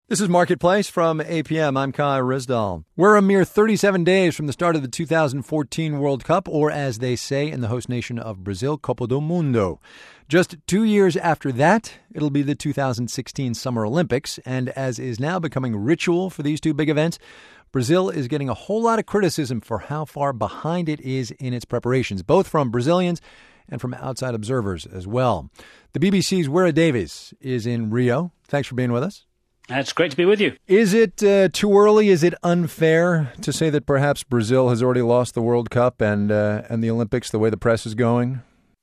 This is Marketplace from APM. I'm Kai Rizdal. We're a mere 37 days from the start of the 2014 World Cup, or as they say in the host nation of Brazil, Copa do Mundo. Just 2 years after that, it'll be the 2016 Summer Olympics. And as is now becoming ritual for these two big events, Brazil is getting a whole lot of criticism for how far behind it is in its preparations, both from Brazilians and from outside observers as well. The BBC's Wira Davies is in Rio. Thanks for being with us. It's great to be with you. Is it too early? Is it unfair to say that perhaps Brazil has already lost the World Cup and the Olympics the way the press is going?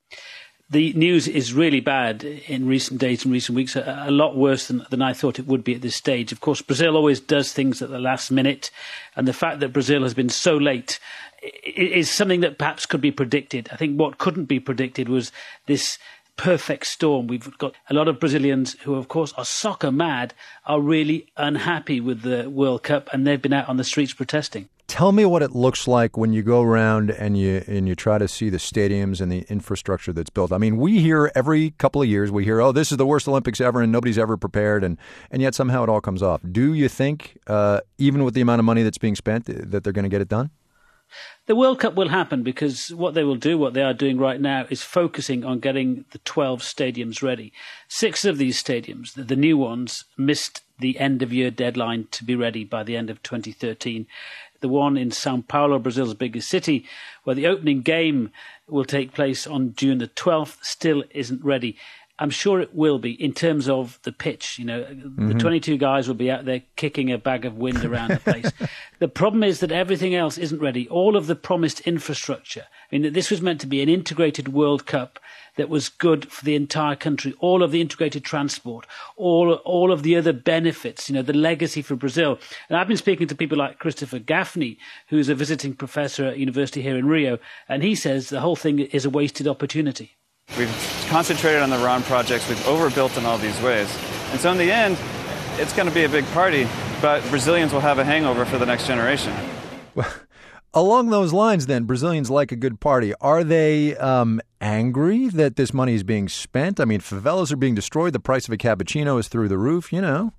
The news is really bad in recent days and recent weeks, a lot worse than I thought it would be at this stage. Of course, Brazil always does things at the last minute, and the fact that Brazil has been so late is something that perhaps could be predicted. I think what couldn't be predicted was this perfect storm. We've got a lot of Brazilians who, of course, are soccer mad, are really unhappy with the World Cup, and they've been out on the streets protesting. Tell me what it looks like when you go around and you try to see the stadiums and the infrastructure that's built. I mean, we hear every couple of years, oh, this is the worst Olympics ever and nobody's ever prepared, and yet somehow it all comes off. Do you think, even with the amount of money that's being spent, that they're going to get it done? The World Cup will happen because what they are doing right now, is focusing on getting the 12 stadiums ready. 6 of these stadiums, the new ones, missed the end-of-year deadline to be ready by the end of 2013. The one in Sao Paulo, Brazil's biggest city, where the opening game will take place on June the 12th, still isn't ready. I'm sure it will be in terms of the pitch. The 22 guys will be out there kicking a bag of wind around the place. The problem is that everything else isn't ready. All of the promised infrastructure. I mean, this was meant to be an integrated World Cup that was good for the entire country. All of the integrated transport, all of the other benefits, the legacy for Brazil. And I've been speaking to people like Christopher Gaffney, who's a visiting professor at university here in Rio, and he says the whole thing is a wasted opportunity. We've concentrated on the wrong projects. We've overbuilt in all these ways. And so in the end, it's going to be a big party, but Brazilians will have a hangover for the next generation. Well, along those lines, then, Brazilians like a good party. Are they angry that this money is being spent? I mean, favelas are being destroyed. The price of a cappuccino is through the roof,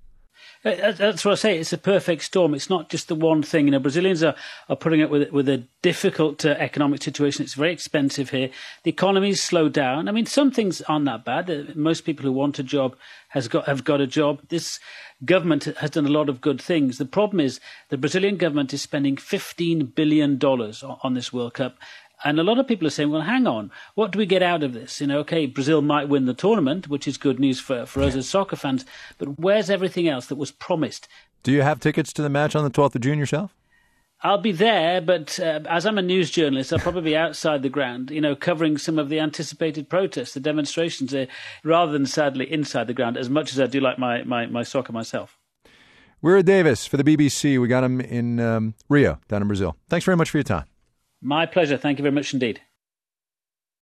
That's what I say. It's a perfect storm. It's not just the one thing. Brazilians are putting up with a difficult economic situation. It's very expensive here. The economy's slowed down. I mean, some things aren't that bad. Most people who want a job have got a job. This government has done a lot of good things. The problem is the Brazilian government is spending $15 billion on this World Cup. And a lot of people are saying, well, hang on, what do we get out of this? Okay, Brazil might win the tournament, which is good news for us as soccer fans, but where's everything else that was promised? Do you have tickets to the match on the 12th of June yourself? I'll be there, but as I'm a news journalist, I'll probably be outside the ground, covering some of the anticipated protests, the demonstrations, rather than, sadly, inside the ground, as much as I do like my soccer myself. Wira Davies for the BBC. We got him in Rio, down in Brazil. Thanks very much for your time. My pleasure. Thank you very much indeed.